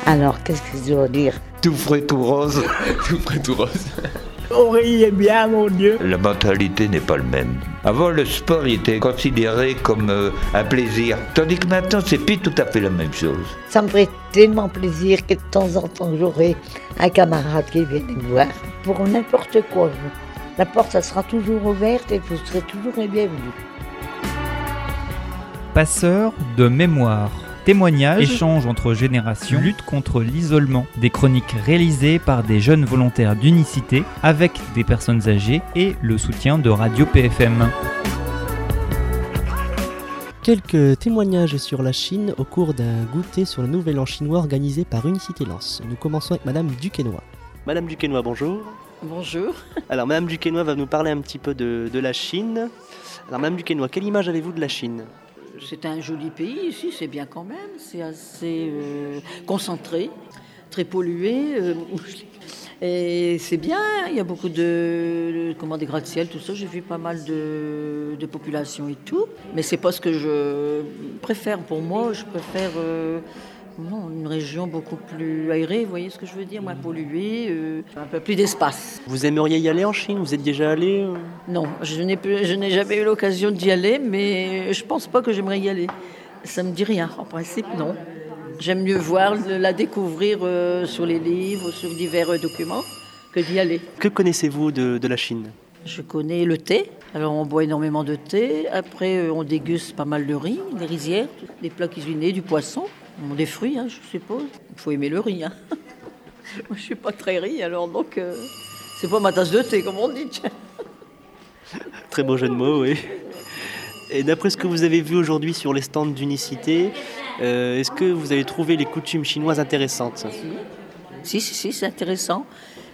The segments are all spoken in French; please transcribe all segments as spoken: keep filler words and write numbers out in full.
Alors, qu'est-ce que je dois dire? Tout frais, tout rose. Tout frais, tout rose. On riait bien, mon Dieu. La mentalité n'est pas le même. Avant, le sport il était considéré comme euh, un plaisir, tandis que maintenant, c'est plus tout à fait la même chose. Ça me ferait tellement plaisir que de temps en temps, j'aurai un camarade qui vienne me voir pour n'importe quoi. La porte, ça sera toujours ouverte et vous serez toujours les bienvenus. Passeurs de mémoire. Témoignages, échanges entre générations, lutte contre l'isolement. Des chroniques réalisées par des jeunes volontaires d'Unicité avec des personnes âgées et le soutien de Radio P F M. Quelques témoignages sur la Chine au cours d'un goûter sur le Nouvel An chinois organisé par Unicité Lens. Nous commençons avec Madame Duquesnoy. Madame Duquesnoy, bonjour. Bonjour. Alors Madame Duquesnoy va nous parler un petit peu de, de la Chine. Alors Madame Duquesnoy, quelle image avez-vous de la Chine ? C'est un joli pays ici, c'est bien quand même. C'est assez euh, concentré, très pollué. Euh, et c'est bien, il y a beaucoup de, de comment, des gratte-ciel, tout ça. J'ai vu pas mal de, de population et tout. Mais c'est pas ce que je préfère pour moi. Je préfère euh, non, une région beaucoup plus aérée, vous voyez ce que je veux dire, moins polluée, euh, un peu plus d'espace. Vous aimeriez y aller en Chine ? Vous êtes déjà allé euh... Non, je n'ai, je n'ai jamais eu l'occasion d'y aller, mais je pense pas que j'aimerais y aller. Ça me dit rien, en principe, non. J'aime mieux voir, la découvrir euh, sur les livres, sur divers euh, documents, que d'y aller. Que connaissez-vous de, de la Chine ? Je connais le thé. Alors on boit énormément de thé. Après, euh, on déguste pas mal de riz, des rizières, des plats cuisinés, du poisson. Bon, des fruits, hein, je suppose. Il faut aimer le riz. Hein. Moi, je ne suis pas très riz, alors donc, euh, c'est pas ma tasse de thé, comme on dit. Très beau jeu de mots, oui. Et d'après ce que vous avez vu aujourd'hui sur les stands d'Unicité, euh, est-ce que vous avez trouvé les coutumes chinoises intéressantes ? Si, si, si, c'est intéressant.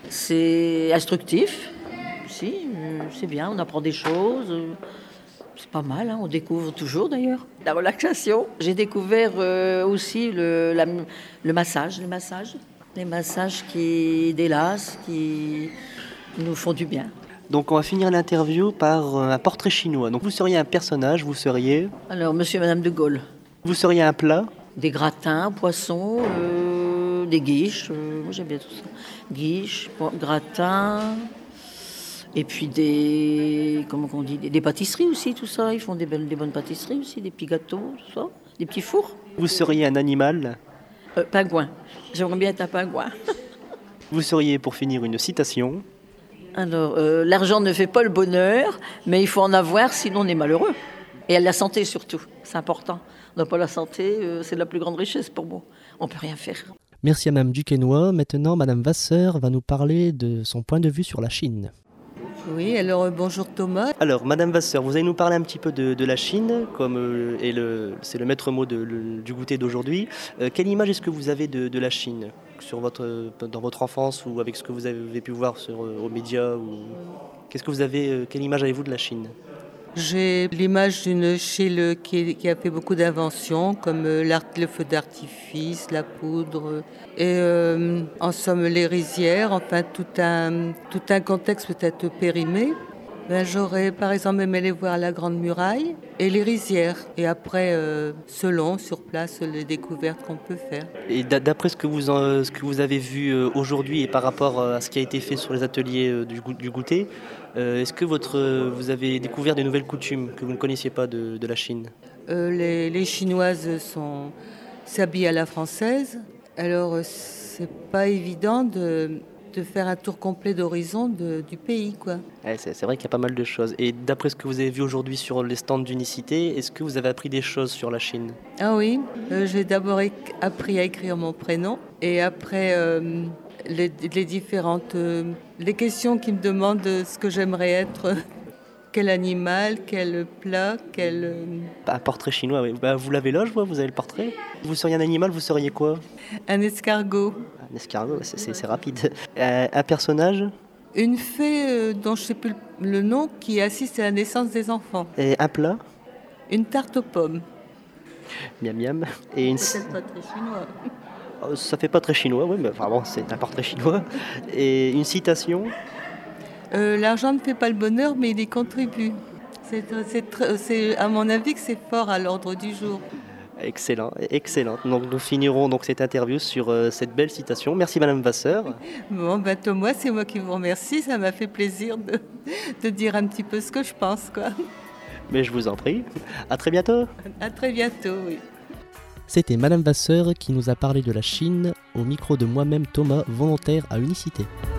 C'est instructif. Si, euh, c'est bien, on apprend des choses. C'est pas mal, hein, on découvre toujours d'ailleurs. La relaxation. J'ai découvert euh, aussi le, la, le massage, les massages. Les massages qui délassent, qui nous font du bien. Donc on va finir l'interview par un portrait chinois. Donc vous seriez un personnage, vous seriez... Alors, monsieur et madame de Gaulle. Vous seriez un plat ? Des gratins, poissons, euh, des guiches. Euh, moi j'aime bien tout ça. Guiches, gratins... Et puis des, comment on dit, des, des pâtisseries aussi, tout ça. Ils font des, belles, des bonnes pâtisseries aussi, des petits gâteaux, tout ça, des petits fours. Vous seriez un animal ? euh, Pingouin. J'aimerais bien être un pingouin. Vous seriez, pour finir, une citation ? Alors, euh, l'argent ne fait pas le bonheur, mais il faut en avoir, sinon on est malheureux. Et la santé surtout, c'est important. On n'a pas la santé, euh, c'est la plus grande richesse pour moi. On ne peut rien faire. Merci à Mme Duquesnoy. Maintenant, Mme Vasseur va nous parler de son point de vue sur la Chine. Oui, alors euh, bonjour Thomas. Alors, Madame Vasseur, vous allez nous parler un petit peu de, de la Chine, comme euh, et le, c'est le maître mot de, le, du goûter d'aujourd'hui. Euh, quelle image est-ce que vous avez de, de la Chine sur votre, dans votre enfance ou avec ce que vous avez pu voir sur, euh, aux médias ou... Qu'est-ce que vous avez, euh, quelle image avez-vous de la Chine ? J'ai l'image d'une Chine qui, qui a fait beaucoup d'inventions, comme l'art, le feu d'artifice, la poudre, et euh, en somme les rizières, enfin tout un, tout un contexte peut-être périmé. Ben, j'aurais par exemple aimé aller voir la Grande Muraille et les rizières, et après, euh, selon, sur place, les découvertes qu'on peut faire. Et d'après ce que vous, en, ce que vous avez vu aujourd'hui et par rapport à ce qui a été fait sur les ateliers du, du goûter, Euh, est-ce que votre, euh, vous avez découvert de nouvelles coutumes que vous ne connaissiez pas de, de la Chine ? euh, les, les Chinoises sont, s'habillent à la française. Alors, c'est pas évident de, de faire un tour complet d'horizon de, du pays, quoi. Ouais, c'est, c'est vrai qu'il y a pas mal de choses. Et d'après ce que vous avez vu aujourd'hui sur les stands d'Unicité, est-ce que vous avez appris des choses sur la Chine ? Ah oui, euh, j'ai d'abord éc- appris à écrire mon prénom. Et après... Euh, Les, les différentes euh, les questions qui me demandent ce que j'aimerais être, quel animal, quel plat, quel... Euh... Un portrait chinois, oui. Bah, vous l'avez là, je vois, vous avez le portrait. Vous seriez un animal, vous seriez quoi ? Un escargot. Un escargot, c'est, c'est, c'est rapide. Euh, un personnage ? Une fée euh, dont je ne sais plus le nom qui assiste à la naissance des enfants. Et un plat ? Une tarte aux pommes. Miam miam. Et une... Peut-être pas très chinois. Ça fait pas très chinois, oui, mais enfin bon, c'est un portrait chinois. Et une citation ? euh, L'argent ne fait pas le bonheur, mais il y contribue. C'est, c'est, c'est, à mon avis que c'est fort à l'ordre du jour. Excellent, excellent. Donc nous finirons donc cette interview sur euh, cette belle citation. Merci Madame Vasseur. Bon, ben Thomas, c'est moi qui vous remercie. Ça m'a fait plaisir de, de dire un petit peu ce que je pense, quoi. Mais je vous en prie. À très bientôt. À très bientôt, oui. C'était Madame Vasseur qui nous a parlé de la Chine au micro de moi-même Thomas, volontaire à Unicité.